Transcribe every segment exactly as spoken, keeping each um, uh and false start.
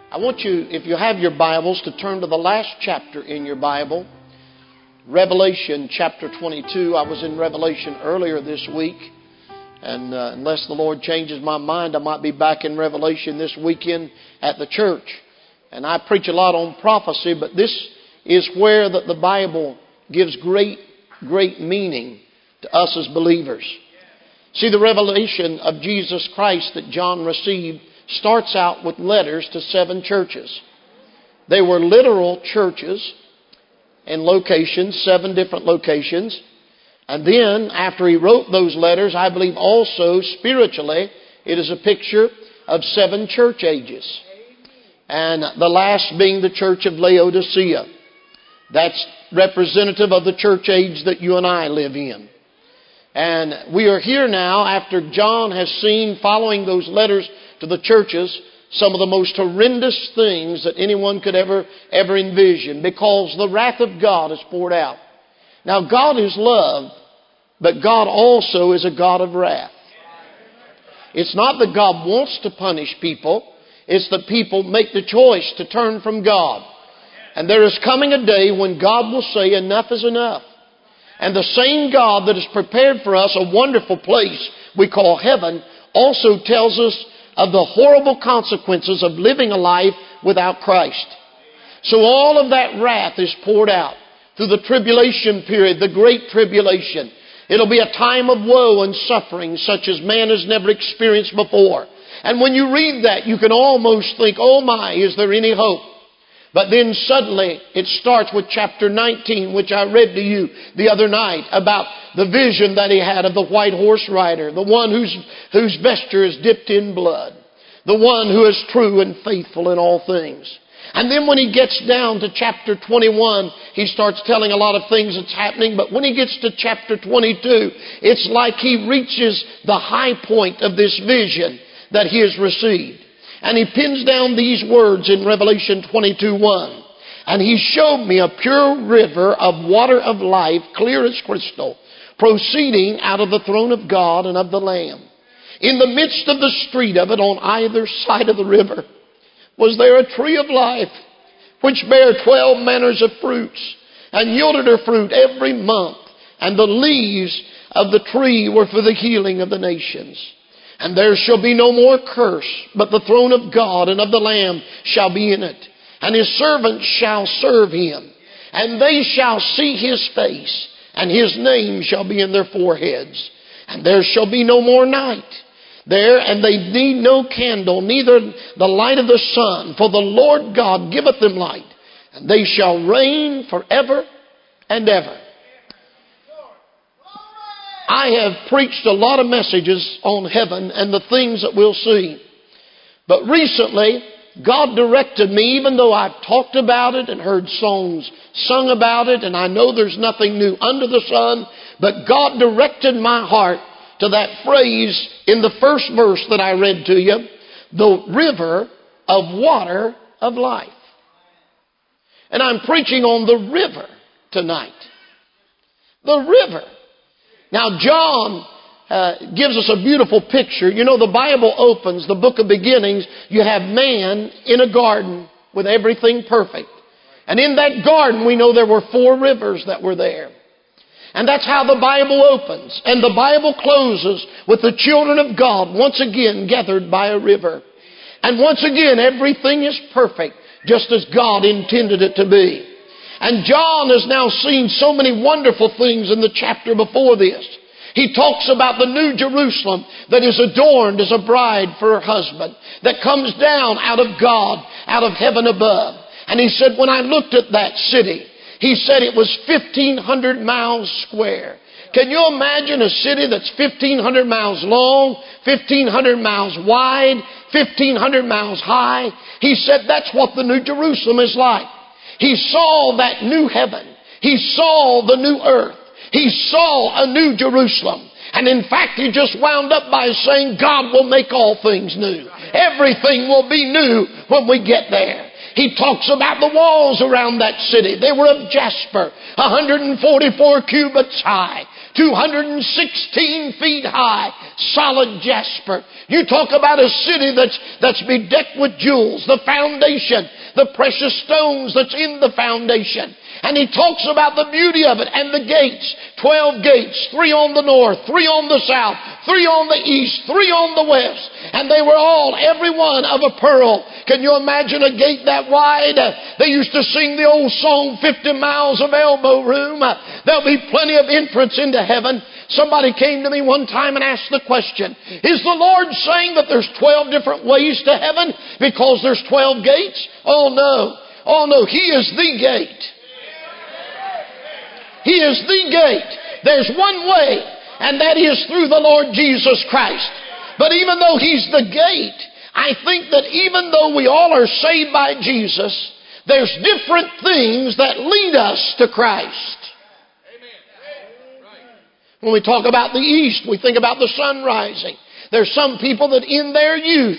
I want you, if you have your Bibles, to turn to the last chapter in your Bible, Revelation chapter twenty-two. I was in Revelation earlier this week, and uh, unless the Lord changes my mind, I might be back in Revelation this weekend at the church. And I preach a lot on prophecy, but this is where the, the Bible gives great, great meaning to us as believers. See, the revelation of Jesus Christ that John received starts out with letters to seven churches. They were literal churches and locations, seven different locations. And then, after he wrote those letters, I believe also spiritually, it is a picture of seven church ages. And the last being the church of Laodicea. That's representative of the church age that you and I live in. And we are here now after John has seen, following those letters to the churches, some of the most horrendous things that anyone could ever, ever envision, because the wrath of God is poured out. Now, God is love, but God also is a God of wrath. It's not that God wants to punish people. It's that people make the choice to turn from God. And there is coming a day when God will say, enough is enough. And the same God that has prepared for us a wonderful place we call heaven also tells us of the horrible consequences of living a life without Christ. So all of that wrath is poured out through the tribulation period, the great tribulation. It'll be a time of woe and suffering such as man has never experienced before. And when you read that, you can almost think, oh my, is there any hope? But then suddenly it starts with chapter nineteen, which I read to you the other night, about the vision that he had of the white horse rider, the one whose, whose vesture is dipped in blood, the one who is true and faithful in all things. And then when he gets down to chapter twenty-one, he starts telling a lot of things that's happening. But when he gets to chapter twenty-two, it's like he reaches the high point of this vision that he has received. And he pins down these words in Revelation twenty-two one. And he showed me a pure river of water of life, clear as crystal, proceeding out of the throne of God and of the Lamb. In the midst of the street of it, on either side of the river, was there a tree of life, which bare twelve manners of fruits, and yielded her fruit every month. And the leaves of the tree were for the healing of the nations. And there shall be no more curse, but the throne of God and of the Lamb shall be in it. And his servants shall serve him. And they shall see his face, and his name shall be in their foreheads. And there shall be no more night there, and they need no candle, neither the light of the sun. For the Lord God giveth them light, and they shall reign forever and ever. I have preached a lot of messages on heaven and the things that we'll see. But recently, God directed me, even though I've talked about it and heard songs sung about it, and I know there's nothing new under the sun, but God directed my heart to that phrase in the first verse that I read to you, the river of water of life. And I'm preaching on the river tonight. The river. Now, John uh, gives us a beautiful picture. You know, the Bible opens, the book of beginnings, you have man in a garden with everything perfect. And in that garden, we know there were four rivers that were there. And that's how the Bible opens. And the Bible closes with the children of God once again gathered by a river. And once again, everything is perfect, just as God intended it to be. And John has now seen so many wonderful things in the chapter before this. He talks about the new Jerusalem that is adorned as a bride for her husband, that comes down out of God, out of heaven above. And he said, when I looked at that city, he said it was fifteen hundred miles square. Can you imagine a city that's fifteen hundred miles long, fifteen hundred miles wide, fifteen hundred miles high? He said that's what the new Jerusalem is like. He saw that new heaven. He saw the new earth. He saw a new Jerusalem. And in fact, he just wound up by saying, God will make all things new. Everything will be new when we get there. He talks about the walls around that city. They were of jasper, one hundred forty-four cubits high, two hundred sixteen feet high, solid jasper. You talk about a city that's, that's bedecked with jewels, the foundation, the precious stones that's in the foundation. And he talks about the beauty of it and the gates. Twelve gates, three on the north, three on the south, three on the east, three on the west. And they were all, every one of a pearl. Can you imagine a gate that wide? They used to sing the old song, fifty miles of elbow room. There'll be plenty of entrance into heaven. Somebody came to me one time and asked the question, is the Lord saying that there's twelve different ways to heaven because there's twelve gates? Oh no. Oh no, He is the gate. He is the gate. There's one way, and that is through the Lord Jesus Christ. But even though He's the gate, I think that even though we all are saved by Jesus, there's different things that lead us to Christ. When we talk about the east, we think about the sun rising. There's some people that in their youth,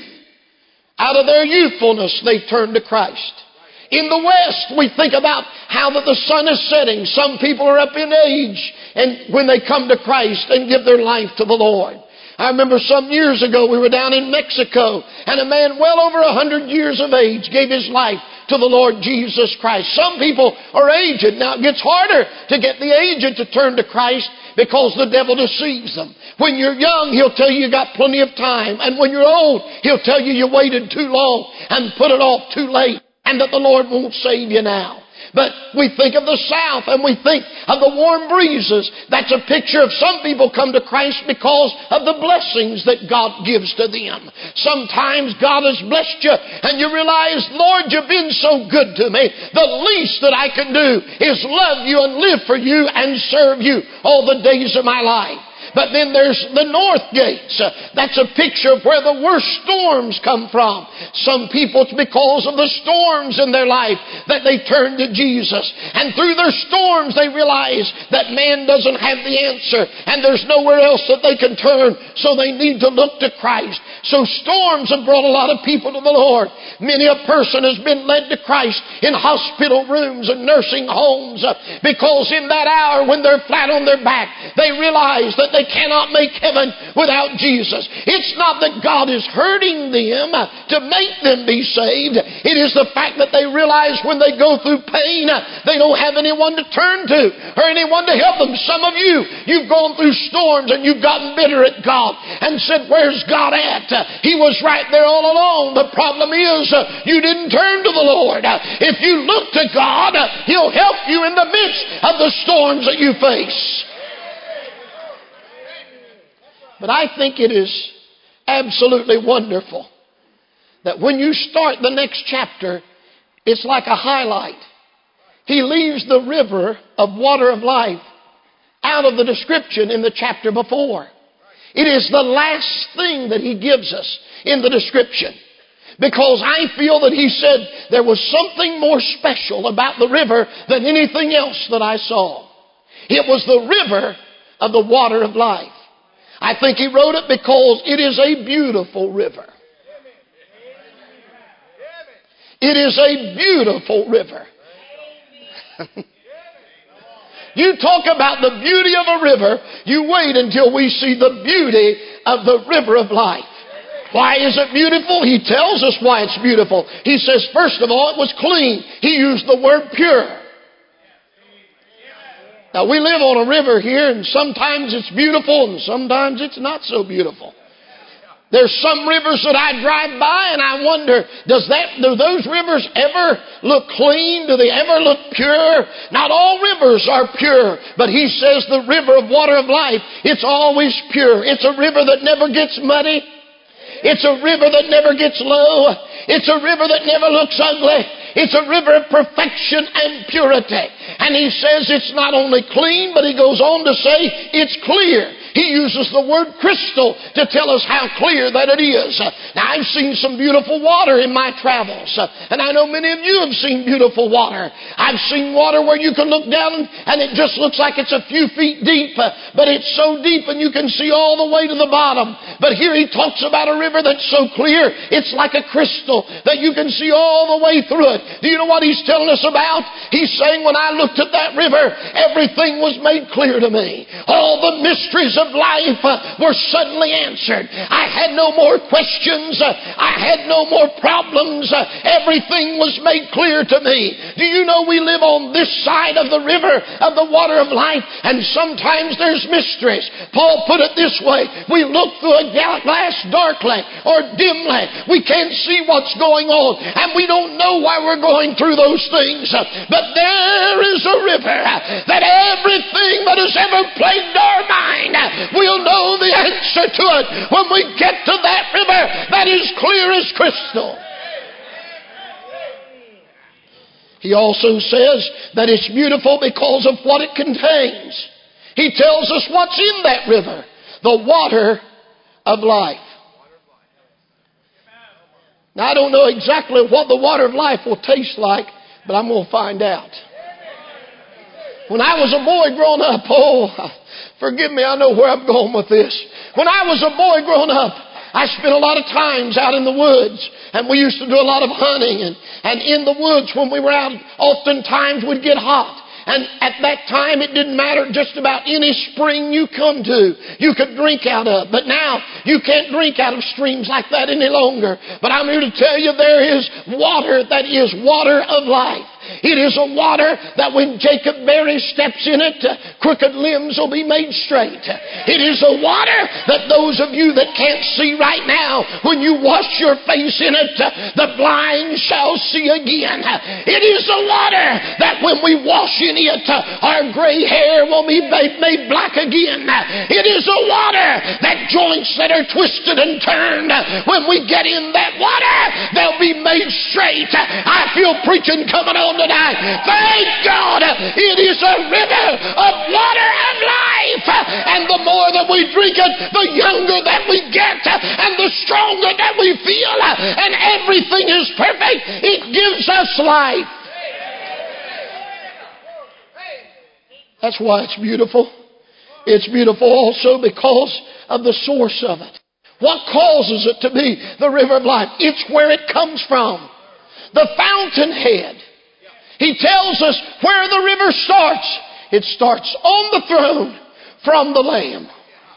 out of their youthfulness, they turn to Christ. In the west, we think about how that the sun is setting. Some people are up in age and when they come to Christ and give their life to the Lord. I remember some years ago we were down in Mexico and a man well over a hundred years of age gave his life to the Lord Jesus Christ. Some people are aged. Now it gets harder to get the aged to turn to Christ because the devil deceives them. When you're young, he'll tell you you got plenty of time. And when you're old, he'll tell you you waited too long and put it off too late. And that the Lord won't save you now. But we think of the South and we think of the warm breezes. That's a picture of some people come to Christ because of the blessings that God gives to them. Sometimes God has blessed you and you realize, Lord, you've been so good to me. The least that I can do is love you and live for you and serve you all the days of my life. But then there's the north gates. That's a picture of where the worst storms come from. Some people, it's because of the storms in their life that they turn to Jesus. And through their storms, they realize that man doesn't have the answer. And there's nowhere else that they can turn. So they need to look to Christ. So storms have brought a lot of people to the Lord. Many a person has been led to Christ in hospital rooms and nursing homes. Because in that hour when they're flat on their back, they realize that they cannot make heaven without Jesus. It's not that God is hurting them to make them be saved. It is the fact that they realize when they go through pain, they don't have anyone to turn to or anyone to help them. Some of you, you've gone through storms and you've gotten bitter at God and said, where's God at? He was right there all along. The problem is you didn't turn to the Lord. If you look to God, He'll help you in the midst of the storms that you face. But I think it is absolutely wonderful that when you start the next chapter, it's like a highlight. He leaves the river of water of life out of the description in the chapter before. It is the last thing that he gives us in the description. Because I feel that he said there was something more special about the river than anything else that I saw. It was the river of the water of life. I think he wrote it because it is a beautiful river. It is a beautiful river. You talk about the beauty of a river, you wait until we see the beauty of the river of life. Why is it beautiful? He tells us why it's beautiful. He says, first of all, it was clean. He used the word pure. Now, we live on a river here, and sometimes it's beautiful, and sometimes it's not so beautiful. There's some rivers that I drive by, and I wonder, does that, do those rivers ever look clean? Do they ever look pure? Not all rivers are pure, but he says the river of water of life, it's always pure. It's a river that never gets muddy. It's a river that never gets low. It's a river that never looks ugly. It's a river of perfection and purity. And he says it's not only clean, but he goes on to say it's clear. He uses the word crystal to tell us how clear that it is. Now, I've seen some beautiful water in my travels, and I know many of you have seen beautiful water. I've seen water where you can look down and it just looks like it's a few feet deep, but it's so deep and you can see all the way to the bottom. But here he talks about a river that's so clear, it's like a crystal that you can see all the way through it. Do you know what he's telling us about? He's saying, when I looked at that river, everything was made clear to me. All the mysteries of life uh, were suddenly answered. I had no more questions. Uh, I had no more problems. Uh, everything was made clear to me. Do you know we live on this side of the river of the water of life, and sometimes there's mysteries. Paul put it this way: we look through a glass darkly or dimly. We can't see what's going on, and we don't know why we're going through those things. But there is a river that everything that has ever plagued our mind, we'll know the answer to it when we get to that river that is clear as crystal. He also says that it's beautiful because of what it contains. He tells us what's in that river: the water of life. Now, I don't know exactly what the water of life will taste like, but I'm going to find out. When I was a boy growing up, oh, forgive me, I know where I'm going with this. When I was a boy growing up, I spent a lot of times out in the woods, and we used to do a lot of hunting. And, and in the woods, when we were out, oftentimes we'd get hot. And at that time, it didn't matter just about any spring you come to, you could drink out of. But now, you can't drink out of streams like that any longer. But I'm here to tell you, there is water that is water of life. It is a water that when Jacob Berry steps in it, uh, crooked limbs will be made straight. It is a water that those of you that can't see right now, when you wash your face in it, uh, the blind shall see again. It is a water that when we wash in it, uh, our gray hair will be made, made black again. It is a water that joints that are twisted and turned, uh, when we get in that water, they'll be made straight. I feel preaching coming on tonight. Thank God it is a river of water and life. And the more that we drink it, the younger that we get and the stronger that we feel. And everything is perfect. It gives us life. That's why it's beautiful. It's beautiful also because of the source of it. What causes it to be the river of life? It's where it comes from. The fountainhead. He tells us where the river starts. It starts on the throne from the Lamb.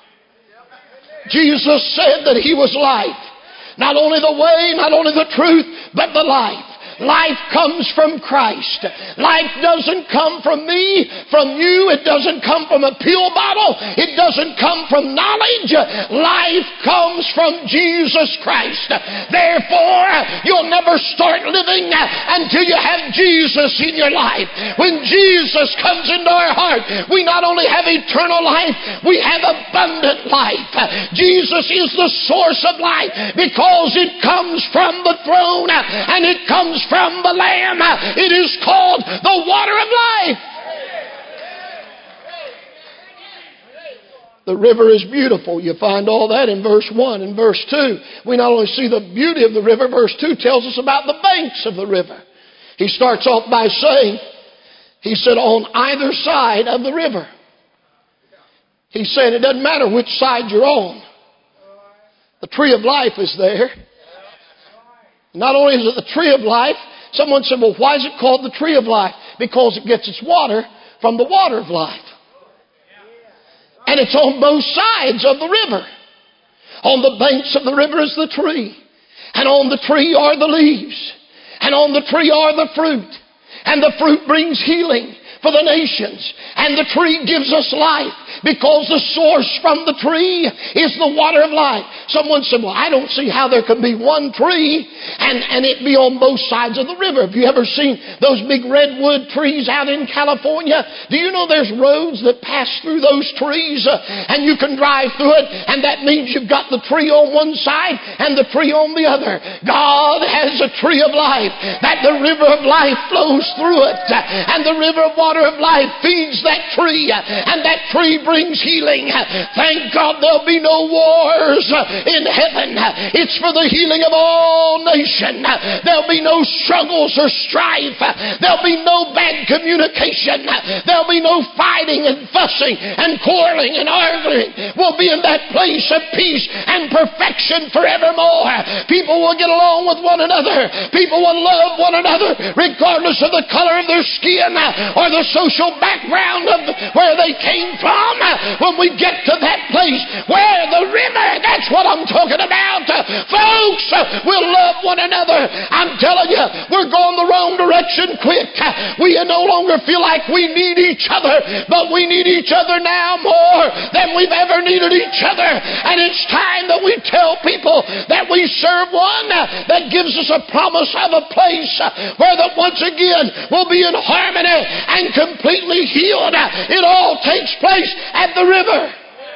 Jesus said that He was life. Not only the way, not only the truth, but the life. Life comes from Christ. Life doesn't come from me, from you. It doesn't come from a pill bottle. It doesn't come from knowledge. Life comes from Jesus Christ. Therefore, you'll never start living until you have Jesus in your life. When Jesus comes into our heart, we not only have eternal life, we have abundant life. Jesus is the source of life because it comes from the throne and it comes from the Lamb. It is called the water of life. The river is beautiful. You find all that in verse one and verse two. We not only see the beauty of the river, verse two tells us about the banks of the river. He starts off by saying, he said, on either side of the river. He said it doesn't matter which side you're on. The tree of life is there. Not only is it the tree of life, someone said, well, why is it called the tree of life? Because it gets its water from the water of life. And it's on both sides of the river. On the banks of the river is the tree. And on the tree are the leaves. And on the tree are the fruit. And the fruit brings healing for the nations. And the tree gives us life because the source from the tree is the water of life. Someone said, well, I don't see how there could be one tree and, and it be on both sides of the river. Have you ever seen those big redwood trees out in California? Do you know there's roads that pass through those trees uh, and you can drive through it, and that means you've got the tree on one side and the tree on the other. God has a tree of life that the river of life flows through it, and the river of water of life feeds that tree, and that tree brings healing. Thank God there'll be no wars in heaven. It's for the healing of all nations. There'll be no struggles or strife. There'll be no bad communication. There'll be no fighting and fussing and quarreling and arguing. We'll be in that place of peace and perfection forevermore. People will get along with one another. People will love one another regardless of the color of their skin or the social background of where they came from. When we get to that place where the river, that's what I'm talking about. Folks, we'll love one another. I'm telling you, we're going the wrong direction quick. We no longer feel like we need each other, but we need each other now more than we've ever needed each other. And it's time that we tell people that we serve one that gives us a promise of a place where that once again we'll be in harmony and completely healed. It all takes place at the river.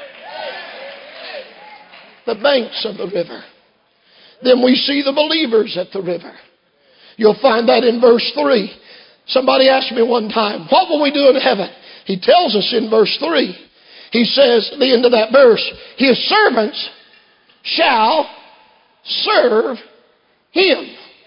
The banks of the river. Then we see the believers at the river. You'll find that in verse three. Somebody asked me one time, what will we do in heaven? He tells us in verse three. He says, at the end of that verse, His servants shall serve Him.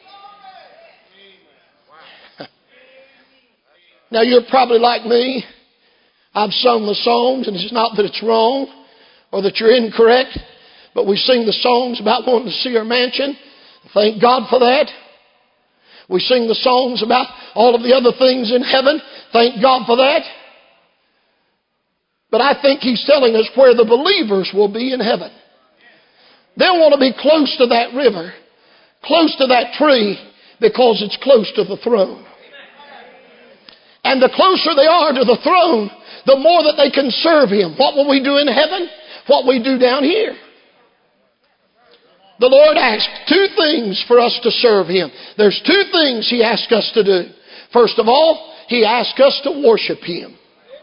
Now you're probably like me. I've sung the songs, and it's not that it's wrong or that you're incorrect, but we sing the songs about wanting to see our mansion. Thank God for that. We sing the songs about all of the other things in heaven. Thank God for that. But I think He's telling us where the believers will be in heaven. They'll want to be close to that river, close to that tree, because it's close to the throne. And the closer they are to the throne, the more that they can serve Him. What will we do in heaven? What we do down here. The Lord asked two things for us to serve Him. There's two things He asked us to do. First of all, He asked us to worship Him.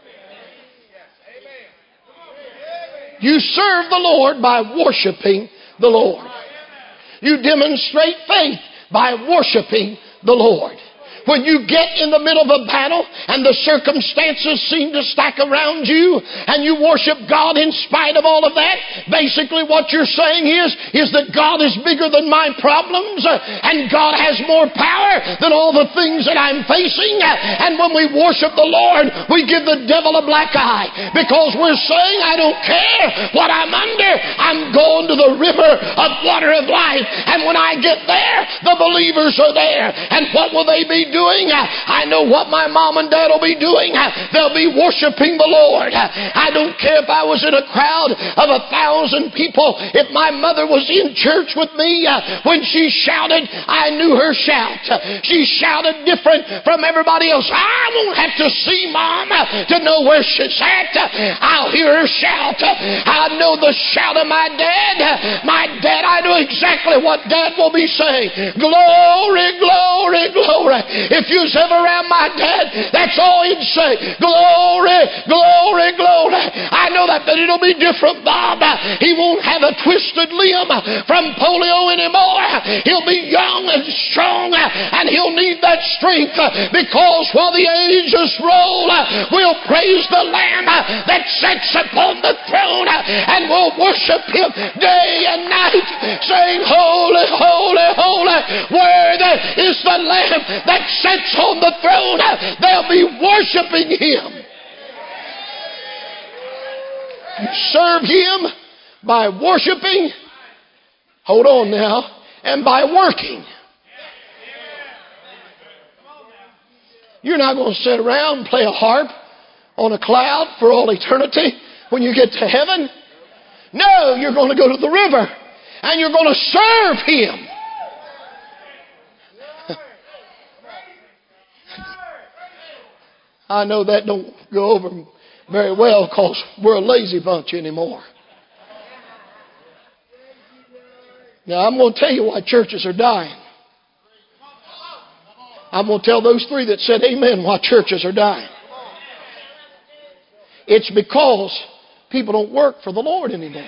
You serve the Lord by worshiping the Lord. You demonstrate faith by worshiping the Lord. When you get in the middle of a battle and the circumstances seem to stack around you and you worship God in spite of all of that, basically what you're saying is, is that God is bigger than my problems and God has more power than all the things that I'm facing. And when we worship the Lord, we give the devil a black eye because we're saying, I don't care what I'm under. I'm going to the river of water of life. And when I get there, the believers are there. And what will they be doing? I know what my mom and dad will be doing. They'll be worshiping the Lord. I don't care if I was in a crowd of a thousand people. If my mother was in church with me, when she shouted, I knew her shout. She shouted different from everybody else. I won't have to see Mom to know where she's at. I'll hear her shout. I know the shout of my dad. My dad, I know exactly what Dad will be saying. Glory, glory, glory. If you was ever around my dad, that's all he'd say. Glory, glory, glory. I know that, but it'll be different, Bob. He won't have a twisted limb from polio anymore. He'll be young and strong, and he'll need that strength because while the ages roll, we'll praise the Lamb that sits upon the throne, and we'll worship Him day and night, saying, Holy, holy, holy, worthy is the Lamb that sits on the throne. They'll be worshiping Him. You serve Him by worshiping, hold on now, and by working. You're not going to sit around and play a harp on a cloud for all eternity when you get to heaven. No, you're going to go to the river and you're going to serve Him. I know that don't go over very well because we're a lazy bunch anymore. Now, I'm going to tell you why churches are dying. I'm going to tell those three that said amen why churches are dying. It's because people don't work for the Lord anymore.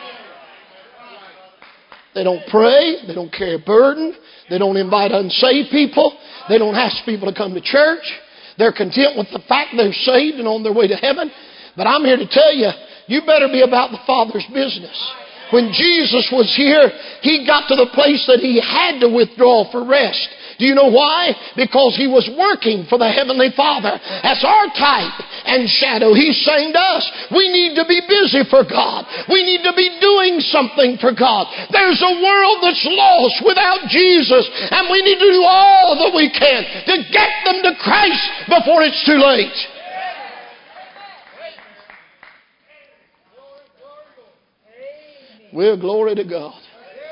They don't pray. They don't carry a burden. They don't invite unsaved people. They don't ask people to come to church. They're content with the fact they're saved and on their way to heaven. But I'm here to tell you, you better be about the Father's business. When Jesus was here, He got to the place that He had to withdraw for rest. Do you know why? Because He was working for the Heavenly Father. As our type and shadow, He's saying to us, we need to be busy for God. We need to be doing something for God. There's a world that's lost without Jesus, and we need to do all that we can to get them to Christ before it's too late. Well, glory to God.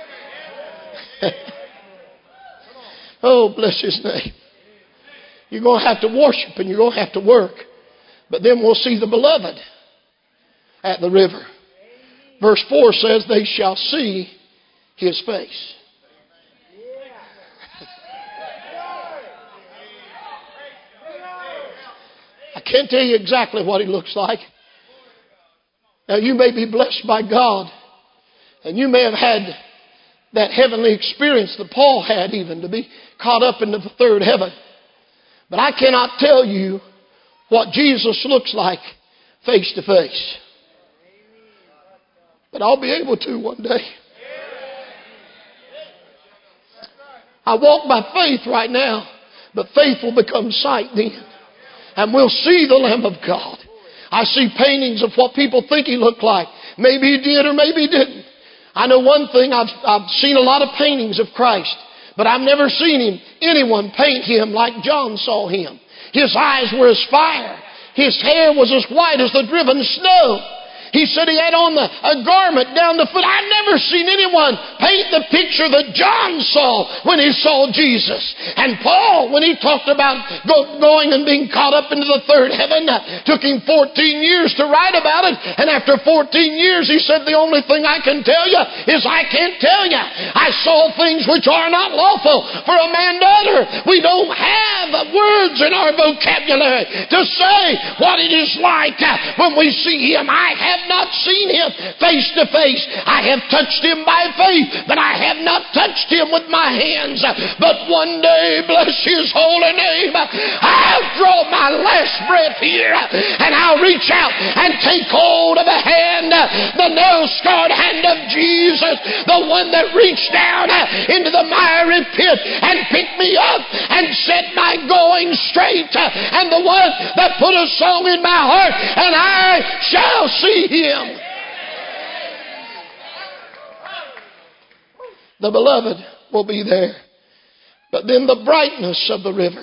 Oh, bless His name. You're going to have to worship and you're going to have to work. But then we'll see the beloved at the river. Verse four says, they shall see His face. I can't tell you exactly what He looks like. Now, you may be blessed by God, and you may have had that heavenly experience that Paul had, even to be caught up into the third heaven. But I cannot tell you what Jesus looks like face to face. But I'll be able to one day. I walk by faith right now, but faith will become sight then. And we'll see the Lamb of God. I see paintings of what people think He looked like. Maybe He did or maybe He didn't. I know one thing, I've, I've seen a lot of paintings of Christ, but I've never seen him, anyone paint Him like John saw Him. His eyes were as fire. His hair was as white as the driven snow. He said he had on the, a garment down the foot. I've never seen anyone paint the picture that John saw when he saw Jesus. And Paul, when he talked about go, going and being caught up into the third heaven, uh, took him fourteen years to write about it. And after fourteen years, he said, the only thing I can tell you is I can't tell you. I saw things which are not lawful for a man to utter. We don't have words in our vocabulary to say what it is like uh, when we see Him. I have not seen Him face to face. I have touched Him by faith, but I have not touched Him with my hands. But one day, bless His holy name, I'll draw my last breath here, and I'll reach out and take hold of the hand, the nail-scarred hand of Jesus, the one that reached down into the miry pit and picked me up and set my going straight, and the one that put a song in my heart, and I shall see Him. The beloved will be there. But then the brightness of the river.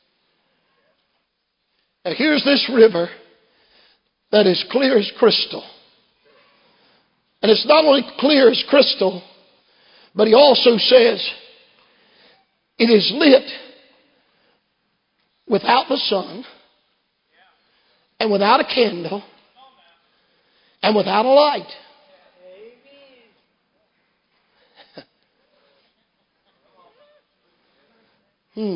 Now here's this river that is clear as crystal. And it's not only clear as crystal, but he also says it is lit without the sun and without a candle and without a light. hmm.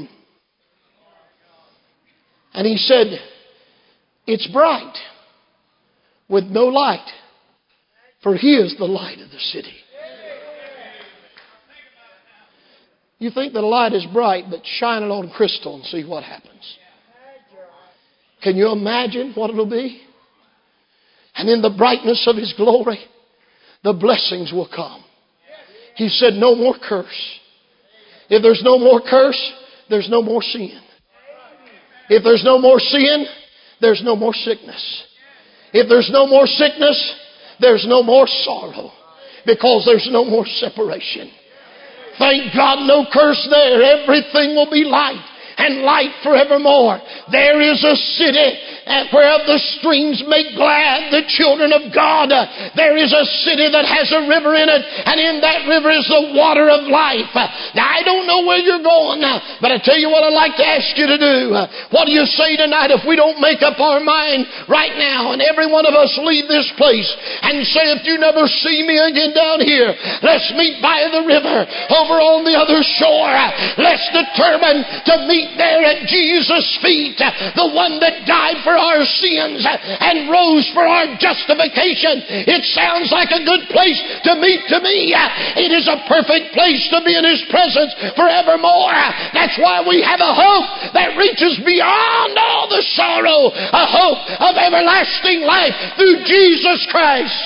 And he said, it's bright with no light, for He is the light of the city. You think that a light is bright, but shine it on crystal and see what happens. Can you imagine what it'll be? And in the brightness of His glory, the blessings will come. He said, no more curse. If there's no more curse, there's no more sin. If there's no more sin, there's no more sickness. If there's no more sickness, there's no more sorrow. Because there's no more separation. Thank God, no curse there. Everything will be light, and light forevermore. There is a city whereof the streams make glad the children of God. There is a city that has a river in it, and in that river is the water of life. Now, I don't know where you're going, but I tell you what I'd like to ask you to do. What do you say tonight if we don't make up our mind right now, and every one of us leave this place and say, if you never see me again down here, let's meet by the river over on the other shore. Let's determine to meet right there at Jesus' feet, the one that died for our sins and rose for our justification. It sounds like a good place to meet to me. It is a perfect place to be in His presence forevermore. That's why we have a hope that reaches beyond all the sorrow, a hope of everlasting life through Jesus Christ.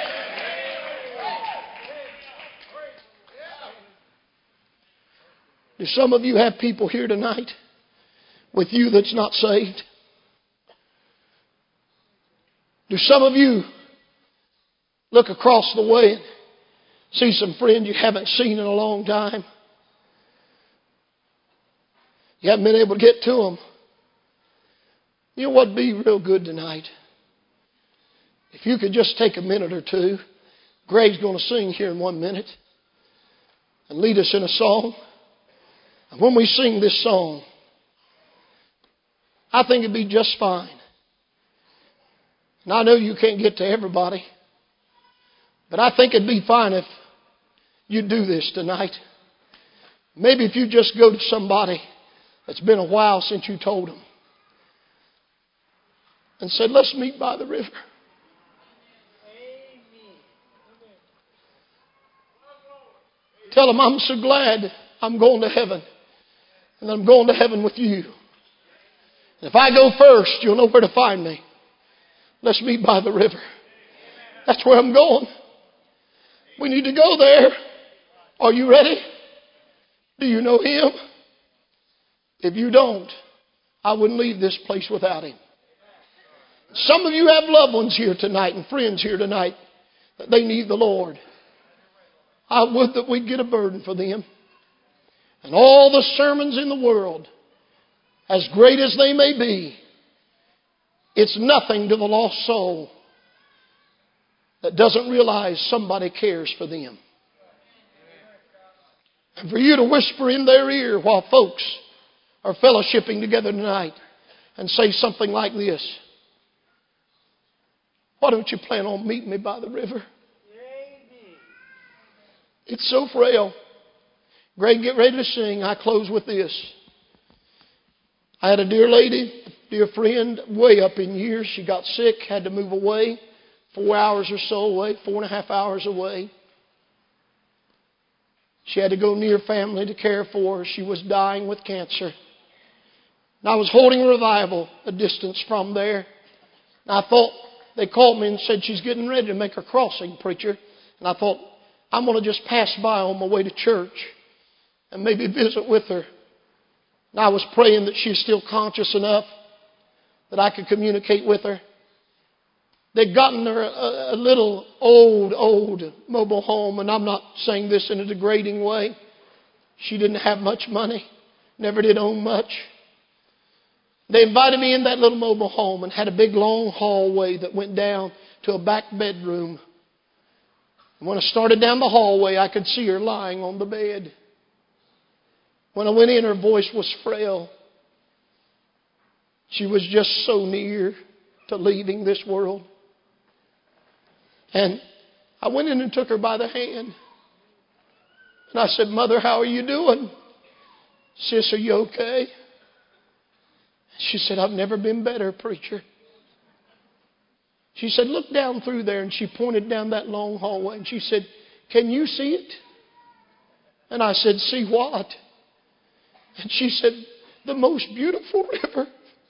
Do some of you have people here tonight with you that's not saved? Do some of you look across the way and see some friend you haven't seen in a long time? You haven't been able to get to them. You know what would be real good tonight? If you could just take a minute or two. Greg's going to sing here in one minute and lead us in a song. And when we sing this song, I think it'd be just fine. And I know you can't get to everybody, but I think it'd be fine if you do this tonight. Maybe if you just go to somebody that's been a while since you told them and said, let's meet by the river. Tell them I'm so glad I'm going to heaven. And I'm going to heaven with you. And if I go first, you'll know where to find me. Let's meet by the river. That's where I'm going. We need to go there. Are you ready? Do you know Him? If you don't, I wouldn't leave this place without Him. Some of you have loved ones here tonight and friends here tonight that they need the Lord. I would that we'd get a burden for them. And all the sermons in the world, as great as they may be, it's nothing to the lost soul that doesn't realize somebody cares for them. And for you to whisper in their ear while folks are fellowshipping together tonight and say something like this: why don't you plan on meeting me by the river? It's so frail. Greg, get ready to sing. I close with this. I had a dear lady, a dear friend, way up in years. She got sick, had to move away, four hours or so away, four and a half hours away. She had to go near family to care for her. She was dying with cancer. And I was holding a revival a distance from there. And I thought, they called me and said she's getting ready to make her crossing, preacher. And I thought, I'm going to just pass by on my way to church and maybe visit with her. And I was praying that she's still conscious enough that I could communicate with her. They'd gotten her a, a little old, old mobile home, and I'm not saying this in a degrading way. She didn't have much money, never did own much. They invited me in that little mobile home and had a big long hallway that went down to a back bedroom. And when I started down the hallway, I could see her lying on the bed. When I went in, her voice was frail. She was just so near to leaving this world. And I went in and took her by the hand. And I said, Mother, how are you doing? Sis, are you okay? She said, I've never been better, preacher. She said, look down through there. And she pointed down that long hallway. And she said, can you see it? And I said, see what? And she said, the most beautiful river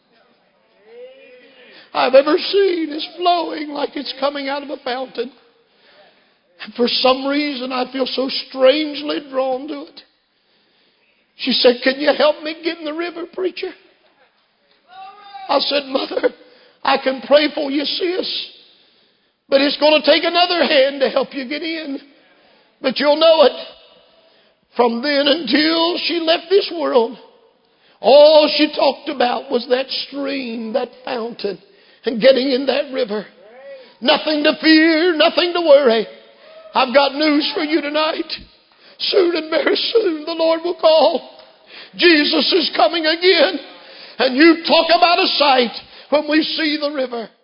I've ever seen is flowing like it's coming out of a fountain. And for some reason, I feel so strangely drawn to it. She said, can you help me get in the river, preacher? I said, Mother, I can pray for you, sis. But it's going to take another hand to help you get in. But you'll know it. From then until she left this world, all she talked about was that stream, that fountain, and getting in that river. Nothing to fear, nothing to worry. I've got news for you tonight. Soon and very soon the Lord will call. Jesus is coming again. And you talk about a sight when we see the river.